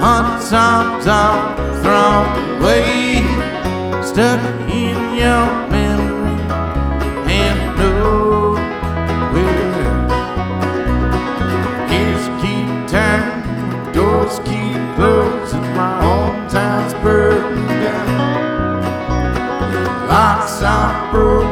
Hot songs are thrown away, stuck in your memory and nowhere. Gears keep turning, doors keep closing, my hometown's burning down. Locks are broken.